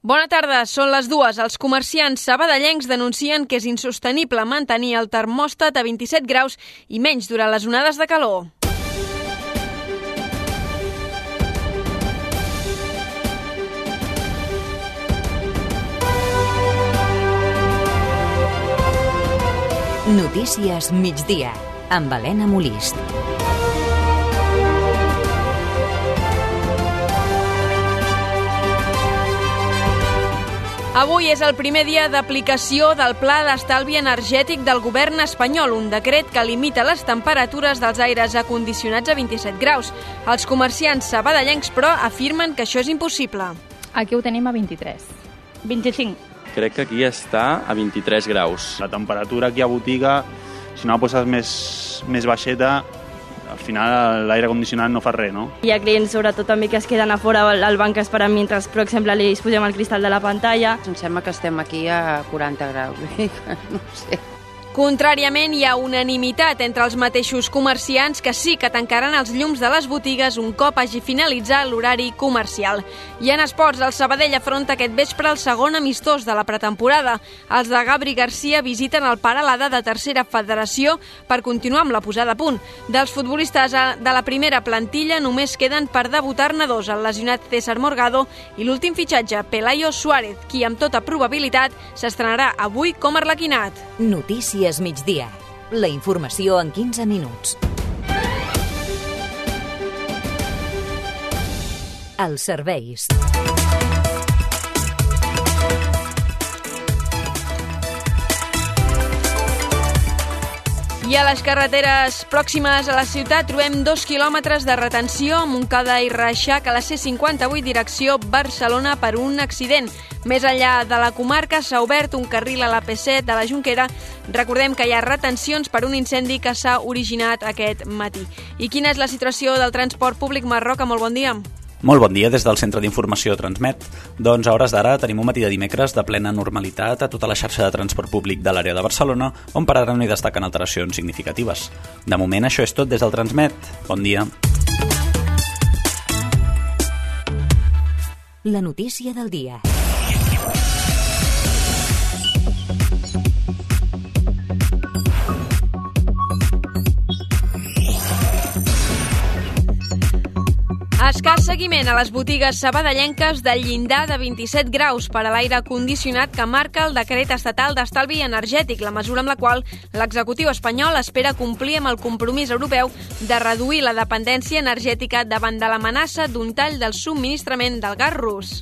Bona tarda, són les 2. Els comerciants sabadellencs denuncien que és insostenible mantenir el termòstat a 27 graus i menys durant les onades de calor. Notícies migdia, amb Helena Molist. Avui és el primer dia d'aplicació del Pla d'Estalvi Energètic del govern espanyol, un decret que limita les temperatures dels aires acondicionats a 27 graus. Els comerciants sabadellencs, però, afirmen que això és impossible. Aquí ho tenim a 23. 25. Crec que aquí està a 23 graus. La temperatura aquí a botiga, si no la poses més baixeta, al final l'aire condicionat no fa res, no? Hi ha clients, sobretot també, que es queden a fora al banc esperant mentre, per exemple, li posem el cristal de la pantalla. Em sembla que estem aquí a 40 graus, no sé. Contràriament, hi ha unanimitat entre els mateixos comerciants que sí que tancaran els llums de les botigues un cop hagi finalitzat l'horari comercial. I en esports, el Sabadell afronta aquest vespre el segon amistós de la pretemporada. Els de Gabri Garcia visiten el Peralada de tercera federació per continuar amb la posada a punt. Dels futbolistes de la primera plantilla només queden per debutar-ne 2, el lesionat César Morgado i l'últim fitxatge, Pelayo Suárez, qui amb tota probabilitat s'estrenarà avui com Arlequinat. Notícies migdia. La informació en 15 minuts. Els serveis. I a les carreteres pròximes a la ciutat trobem 2 quilòmetres de retenció a Montcada i Reixac a la C58 direcció Barcelona per un accident. Més enllà de la comarca s'ha obert un carril a la P7 de la Jonquera. Recordem que hi ha retencions per un incendi que s'ha originat aquest matí. I quina és la situació del transport públic, Marroca? Molt bon dia. Molt bon dia des del Centre d'Informació Transmet. Doncs a hores d'ara tenim un matí de dimecres de plena normalitat a tota la xarxa de transport públic de l'àrea de Barcelona, on per ara no hi destaquen alteracions significatives. De moment això és tot des del Transmet. Bon dia. La notícia del dia. Escàs seguiment a les botigues sabadellenques del llindar de 27 graus per a l'aire condicionat que marca el decret estatal d'estalvi energètic, la mesura amb la qual l'executiu espanyol espera complir amb el compromís europeu de reduir la dependència energètica davant de l'amenaça d'un tall del subministrament del gas rus.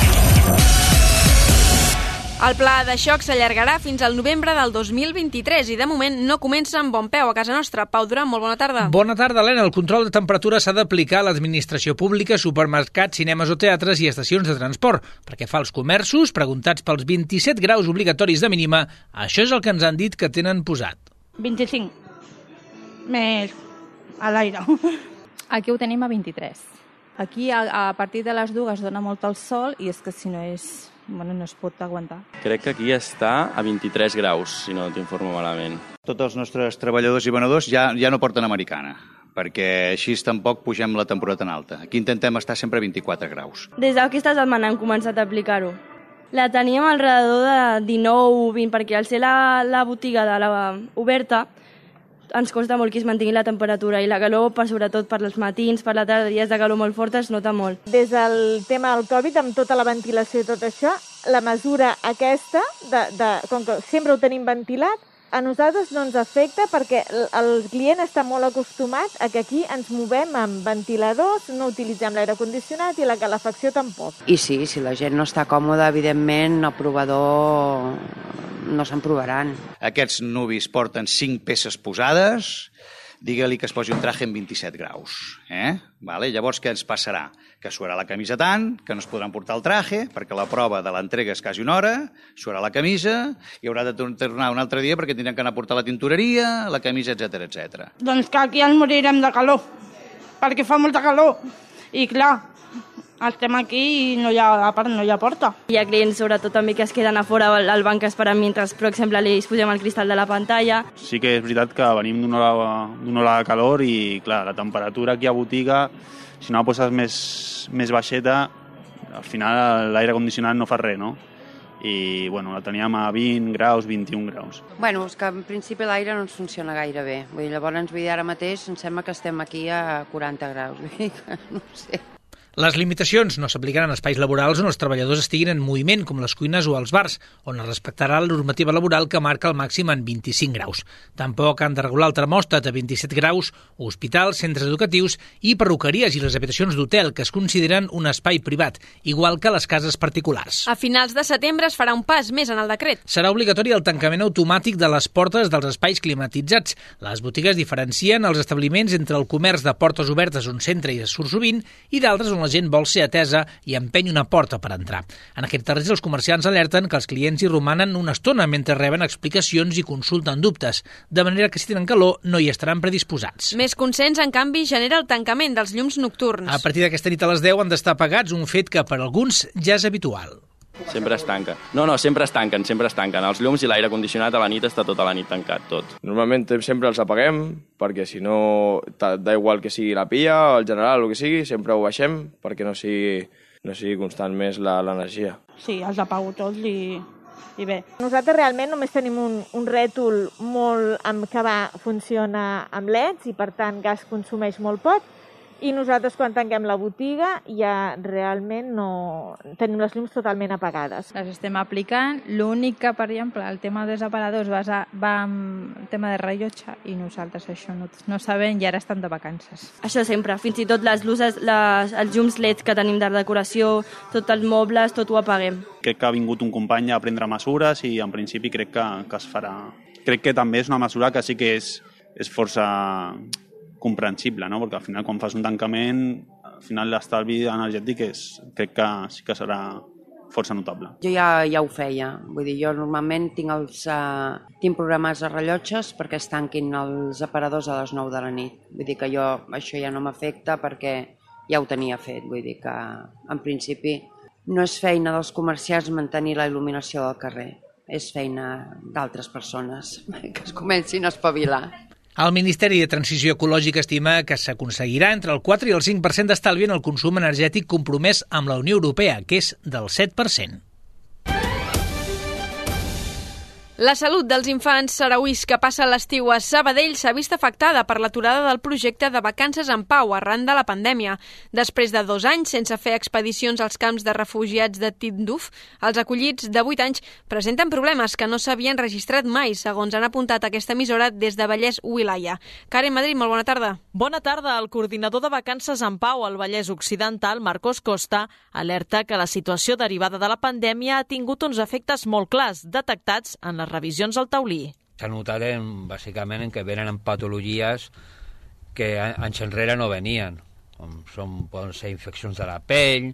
El pla de xoc s'allargarà fins al novembre del 2023 i de moment no comença amb bon peu a casa nostra. Pau Duran, molt bona tarda. Bona tarda, Helena. El control de temperatura s'ha d'aplicar a l'administració pública, supermercats, cinemes o teatres i estacions de transport. Perquè fa als comerços, preguntats pels 27 graus obligatoris de mínima, això és el que ens han dit que tenen posat. 25. Més a l'aire. Aquí ho tenim a 23. Aquí a partir de les 2 dona molt el sol i és que si no és... Bueno, no es pot aguantar. Crec que aquí està a 23 graus, si no t'informo malament. Tots els nostres treballadors i venedors ja no porten americana, perquè així tampoc pugem la temporada tan alta. Aquí intentem estar sempre a 24 graus. Des d'aquesta setmana hem començat a aplicar-ho. La teníem alrededor de 19 o 20, perquè al ser la botiga oberta ens costa molt que es mantingui la temperatura i la calor, sobretot per als matins, per la tarda, dies de calor molt fortes, es nota molt. Des del tema del Covid, amb tota la ventilació i tot això, la mesura aquesta, com que sempre ho tenim ventilat, a nosaltres no ens afecta perquè el client està molt acostumat a que aquí ens movem amb ventiladors, no utilitzem l'aire condicionat i la calefacció tampoc. I sí, si la gent no està còmoda, evidentment, el provador no se'n provaran. Aquests nuvis porten 5 peces posades, digue-li que es posi un traje en 27 graus. Vale? Llavors, què ens passarà? Que suarà la camisa tant, que no es podran portar el traje, perquè la prova de l'entrega és quasi una hora, suarà la camisa, i haurà de tornar un altre dia perquè tindran que anar a portar la tintoreria, la camisa, etc etc. Doncs que aquí ens morirem de calor, perquè fa molta calor. I clar, estem aquí i no hi ha porta. Hi ha clients, sobretot també, que es queden a fora al banc esperant mentre, per exemple, li posem el cristal de la pantalla. Sí que és veritat que venim d'una ola de calor i, clar, la temperatura aquí a botiga, si no la poses més baixeta, al final l'aire condicionat no fa res, no? I bueno, la teníem a 20 graus, 21 graus. Bueno, és que en principi l'aire no ens funciona gaire bé. Vull dir, llavors, ara mateix em sembla que estem aquí a 40 graus. Vull dir que no sé. Les limitacions no s'aplicaran a espais laborals on els treballadors estiguin en moviment, com les cuines o els bars, on es respectarà la normativa laboral que marca el màxim en 25 graus. Tampoc han de regular el termòstat a 27 graus hospitals, centres educatius i perruqueries i les habitacions d'hotel, que es consideren un espai privat, igual que les cases particulars. A finals de setembre es farà un pas més en el decret. Serà obligatori el tancament automàtic de les portes dels espais climatitzats. Les botigues diferencien els establiments entre el comerç de portes obertes on s'entra i es surt sovint i d'altres on la gent vol ser atesa i empeny una porta per entrar. En aquest terreny els comerciants alerten que els clients hi romanen una estona mentre reben explicacions i consulten dubtes, de manera que si tenen calor no hi estaran predisposats. Més consens, en canvi, genera el tancament dels llums nocturns. A partir d'aquesta nit a les 10 han d'estar apagats, un fet que per alguns ja és habitual. Sempre es tanca. No, sempre es tanquen. Els llums i l'aire condicionat a la nit està tota la nit tancat, tot. Normalment sempre els apaguem, perquè si no, da igual que sigui la pia, el general, el que sigui, sempre ho baixem, perquè no sigui constant més l'energia. Sí, els apago tots i bé. Nosaltres realment només tenim un rètol que funciona amb LEDs i per tant gas consumeix molt poc. I nosaltres, quan tanquem la botiga, ja realment no tenim les llums totalment apagades. Les estem aplicant. L'únic que, per exemple, el tema dels aparadors va amb el tema de rellotge i nosaltres això no sabem i ara estan de vacances. Això sempre. Fins i tot les luces, els llums LED que tenim de decoració, tots els mobles, tot ho apaguem. Crec que ha vingut un company a prendre mesures i en principi crec que es farà. Crec que també és una mesura que sí que és força comprensible, no? Perquè al final quan fas un tancament, al final l'estalvi energètic crec que sí que serà força notable. Jo ja ho feia, vull dir, jo normalment tinc programats de rellotges perquè es tanquin els aparadors a les 9 de la nit. Vull dir que això ja no m'afecta perquè ja ho tenia fet, vull dir que en principi no és feina dels comerciants mantenir la il·luminació del carrer, és feina d'altres persones que es comencin a espavilar. El Ministeri de Transició Ecològica estima que s'aconseguirà entre el 4 i el 5% d'estalvi en el consum energètic compromès amb la Unió Europea, que és del 7%. La salut dels infants sarauís que passen l'estiu a Sabadell s'ha vist afectada per l'aturada del projecte de Vacances en Pau arran de la pandèmia. Després de 2 anys sense fer expedicions als camps de refugiats de Tinduf, els acollits de 8 anys presenten problemes que no s'havien registrat mai, segons han apuntat aquesta emissora des de Vallès Wilaya. Karen Madrid, molt bona tarda. Bona tarda. El coordinador de Vacances en Pau al Vallès Occidental, Marcos Costa, alerta que la situació derivada de la pandèmia ha tingut uns efectes molt clars, detectats en les revisions al taulí. S'ha notat bàsicament en que venen amb patologies que anys enrere no venien. Poden ser infeccions de la pell,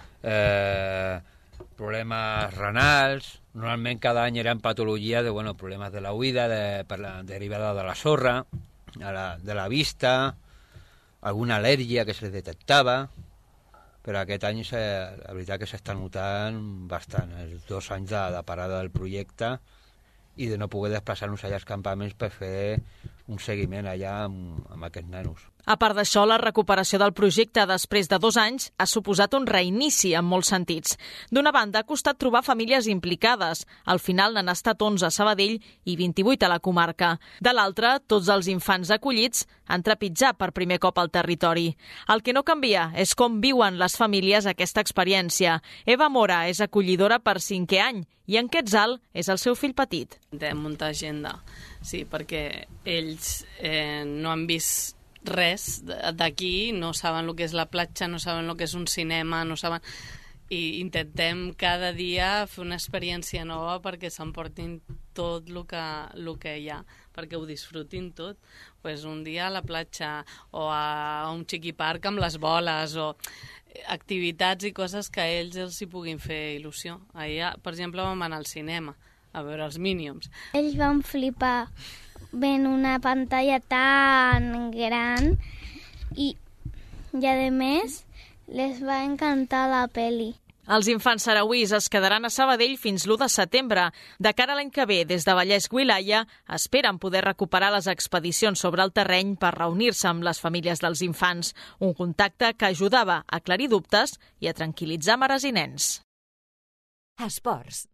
problemes renals. Normalment cada any eren patologies de problemes de la oïda, derivada de la sorra, de la vista, alguna al·lèrgia que se detectava. Però aquest any la veritat que s'està notant bastant. Els 2 anys de parada del projecte i de no poder desplaçar-nos allà als campaments per fer un seguiment allà amb aquests nanos. A part d'això, la recuperació del projecte després de 2 anys ha suposat un reinici en molts sentits. D'una banda, ha costat trobar famílies implicades. Al final n'han estat 11 a Sabadell i 28 a la comarca. De l'altra, tots els infants acollits han trepitjat per primer cop al territori. El que no canvia és com viuen les famílies aquesta experiència. Eva Mora és acollidora per 5è any i en Quetzal és el seu fill petit. Intentem muntar agenda, sí, perquè ells no han vist res d'aquí, no saben el que és la platja, no saben el que és un cinema, no saben... I intentem cada dia fer una experiència nova perquè s'emportin tot el que hi ha, perquè ho disfrutin tot. Pues un dia a la platja o a un xiquiparc amb les boles o activitats i coses que a ells els hi puguin fer il·lusió. Ahir, per exemple, vam anar al cinema a veure els Minions. Ells van flipar ven una pantalla tan gran i a més les va encantar la peli. Els infants sarauís es quedaran a Sabadell fins l'1 de setembre. De cara a l'any que ve, des de Vallès Wilaya, esperen poder recuperar les expedicions sobre el terreny per reunir-se amb les famílies dels infants, un contacte que ajudava a aclarir dubtes i a tranquil·litzar mares i nens. Esports.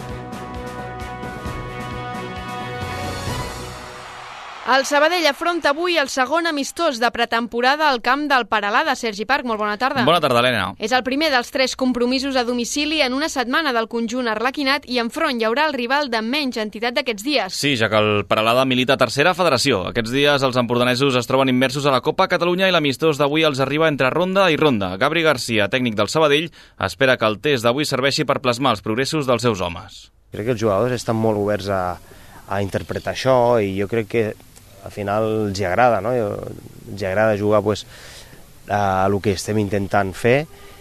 El Sabadell afronta avui el segon amistós de pretemporada al camp del Peralada. Sergi Parc, molt bona tarda. Bona tarda, Helena. És el primer dels 3 compromisos a domicili en una setmana del conjunt arlequinat i enfront hi haurà el rival de menys entitat d'aquests dies. Sí, ja que el Peralada milita a tercera federació. Aquests dies els empordanesos es troben immersos a la Copa Catalunya i l'amistós d'avui els arriba entre ronda i ronda. Gabri Garcia, tècnic del Sabadell, espera que el test d'avui serveixi per plasmar els progressos dels seus homes. Crec que els jugadors estan molt oberts a interpretar això i jo crec que al final els agrada, no? Els agrada jugar pues, a el que estem intentant fer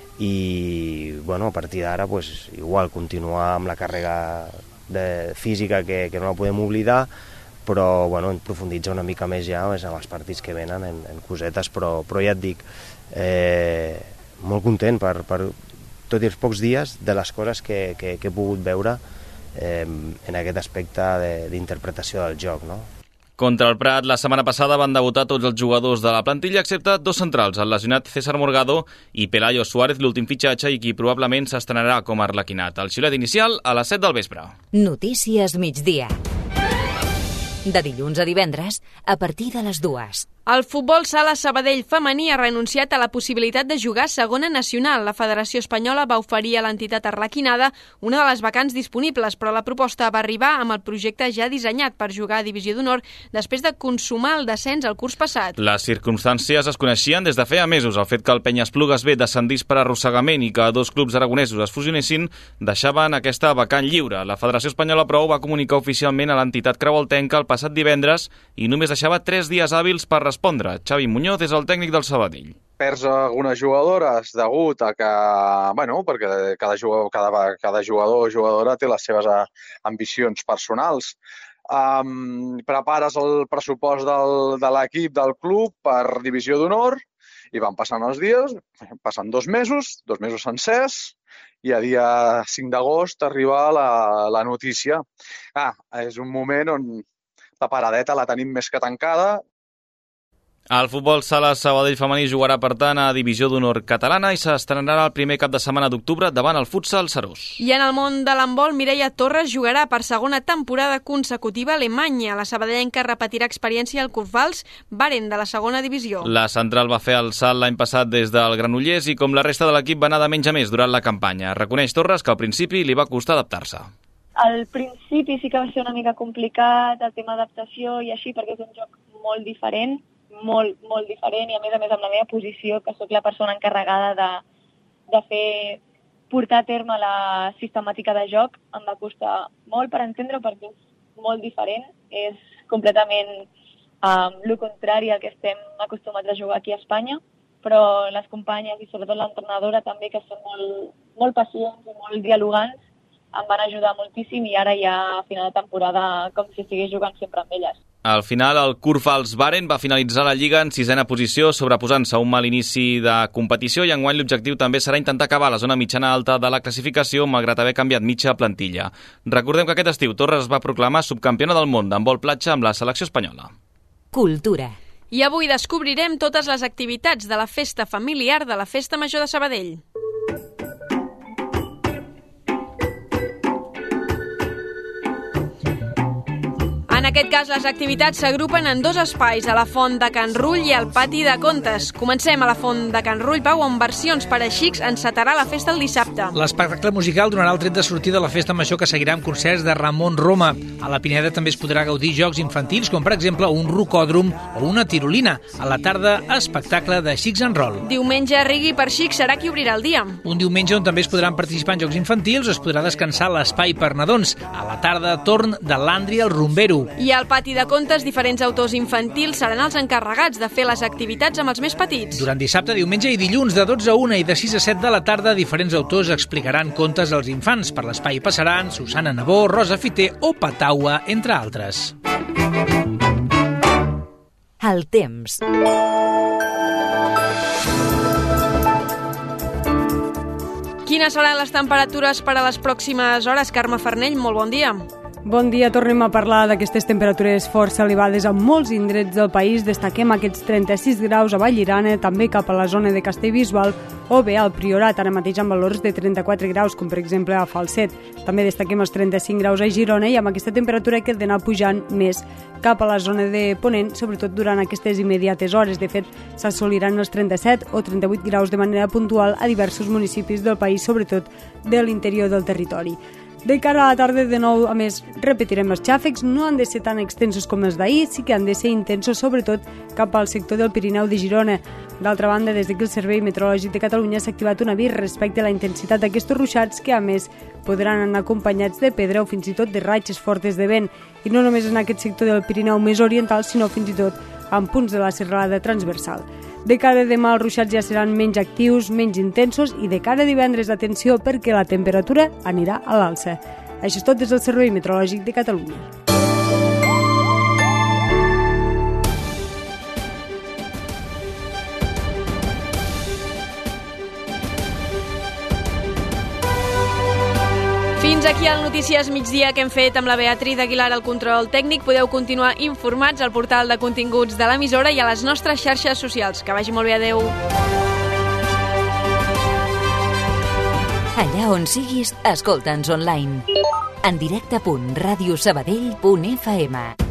i bueno, a partir d'ara pues, igual continuar amb la càrrega física que no la podem oblidar, però bueno, profunditzar una mica més ja en els partits que venen, en cosetes, però ja et dic, molt content per tot i els pocs dies de les coses que he pogut veure en aquest aspecte d'interpretació del joc, no? Contra el Prat, la setmana passada van debutar tots els jugadors de la plantilla, excepte 2 centrals, el lesionat César Morgado i Pelayo Suárez, l'últim fitxatge, i qui probablement s'estrenarà com a arlequinat. El xiulet inicial a les 7 del vespre. Notícies migdia. De dilluns a divendres, a partir de les 2. El futbol sala Sabadell femení ha renunciat a la possibilitat de jugar a segona nacional. La Federació Espanyola va oferir a l'entitat arlequinada una de les vacants disponibles, però la proposta va arribar amb el projecte ja dissenyat per jugar a Divisió d'Honor després de consumar el descens el curs passat. Les circumstàncies es coneixien des de feia mesos. El fet que el Penyesplugues B descendís per arrossegament i que 2 clubs aragonesos es fusionessin deixaven aquesta vacant lliure. La Federació Espanyola, però, va comunicar oficialment a l'entitat creualtenca el passat divendres i només deixava 3 dies hàbils per respondre. Xavi Muñoz és el tècnic del Sabadell. Perds algunes jugadores degut a que, bueno, perquè cada jugador o jugadora té les seves ambicions personals. Prepares el pressupost de l'equip del club per Divisió d'Honor i van passant els dies, passen 2 mesos sencers, i a dia 5 d'agost arriba la notícia. És un moment on la paradeta la tenim més que tancada. El futbol sala Sabadell femení jugarà, per tant, a Divisió d'Honor catalana i s'estrenarà el primer cap de setmana d'octubre davant el futsal Serós. I en el món de l'handbol, Mireia Torres jugarà per segona temporada consecutiva a Alemanya. La sabadellenca repetirà experiència al Kurpfalz Baren de la segona divisió. La central va fer el salt l'any passat des del Granollers i, com la resta de l'equip, va anar de menys a més durant la campanya. Reconeix Torres que al principi li va costar adaptar-se. Al principi sí que va ser una mica complicat el tema d'adaptació i així, perquè és un joc molt diferent, molt diferent, i a més amb la meva posició, que sóc la persona encarregada de portar a terme la sistemàtica de joc, em va costar molt per entendre perquè és molt diferent, és completament el contrari al que estem acostumats a jugar aquí a Espanya, però les companyes i sobretot l'entrenadora també, que són molt pacients i molt dialogants, em van ajudar moltíssim i ara ja a final de temporada com si estigués jugant sempre amb elles. Al final, el Kurpfalz Baren va finalitzar la Lliga en 6ª posició, sobreposant-se a un mal inici de competició, i enguany l'objectiu també serà intentar acabar a la zona mitjana alta de la classificació, malgrat haver canviat mitja plantilla. Recordem que aquest estiu Torres es va proclamar subcampiona del món d'handbol platja amb la selecció espanyola. Cultura. I avui descobrirem totes les activitats de la festa familiar de la Festa Major de Sabadell. En aquest cas, les activitats s'agrupen en 2 espais, a la Font de Can Rull i al Pati de Contes. Comencem a la Font de Can Rull, Pau, amb versions per a xics encetarà la festa el dissabte. L'espectacle musical donarà el tret de sortida de la festa major, que seguirà amb concerts de Ramon Roma. A la Pineda també es podrà gaudir jocs infantils, com per exemple un rocòdrom o una tirolina. A la tarda, espectacle de Xics and Roll. Diumenge, Rigui per Xics serà qui obrirà el dia. Un diumenge on també es podran participar en jocs infantils o es podrà descansar a l'espai per nadons. A la tarda, torn de l'Andri al Rumbero. I al Pati de Contes, diferents autors infantils seran els encarregats de fer les activitats amb els més petits. Durant dissabte, diumenge i dilluns, de 12 a 1 i de 6 a 7 de la tarda, diferents autors explicaran contes als infants. Per l'espai passaran Susana Nabó, Rosa Fiter o Pataua, entre altres. El temps. Quines seran les temperatures per a les pròximes hores? Carme Farnell, molt bon dia. Bon dia, tornem a parlar d'aquestes temperatures força elevades a molts indrets del país. Destaquem aquests 36 graus a Vallirana, també cap a la zona de Castellbisbal o bé al Priorat, ara mateix amb valors de 34 graus, com per exemple a Falset. També destaquem els 35 graus a Girona i amb aquesta temperatura que ha d'anar pujant més cap a la zona de Ponent, sobretot durant aquestes immediates hores. De fet, s'assoliran els 37 o 38 graus de manera puntual a diversos municipis del país, sobretot de l'interior del territori. De cara a la tarda, de nou, a més, repetirem els xàfecs, no han de ser tan extensos com els d'ahir, sí que han de ser intensos, sobretot cap al sector del Pirineu de Girona. D'altra banda, des que el Servei Meteorològic de Catalunya s'ha activat un avís respecte a la intensitat d'aquests ruixats que, a més, podran anar acompanyats de pedra o fins i tot de ratxes fortes de vent. I no només en aquest sector del Pirineu més oriental, sinó fins i tot en punts de la serralada transversal. De cara a demà, els ruixats ja seran menys actius, menys intensos i de cara a divendres, atenció, perquè la temperatura anirà a l'alça. Això és tot des del Servei Meteorològic de Catalunya. Fins aquí el Notícies Migdia que hem fet amb la Beatriz Aguilar al control tècnic. Podeu continuar informats al portal de continguts de l'emissora i a les nostres xarxes socials. Que vagi molt bé, adeu. Allà on siguis, escolta'ns online. En directe.radiosabadell.fm